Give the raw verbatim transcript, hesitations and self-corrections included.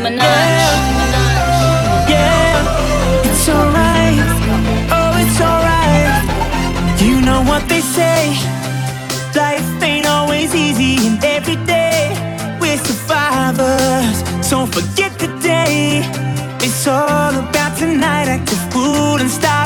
Yeah, yeah, it's alright. Oh, it's alright. You know what they say, life ain't always easy, and every day we're survivors. So forget the day, it's all about tonight. Act a fool and start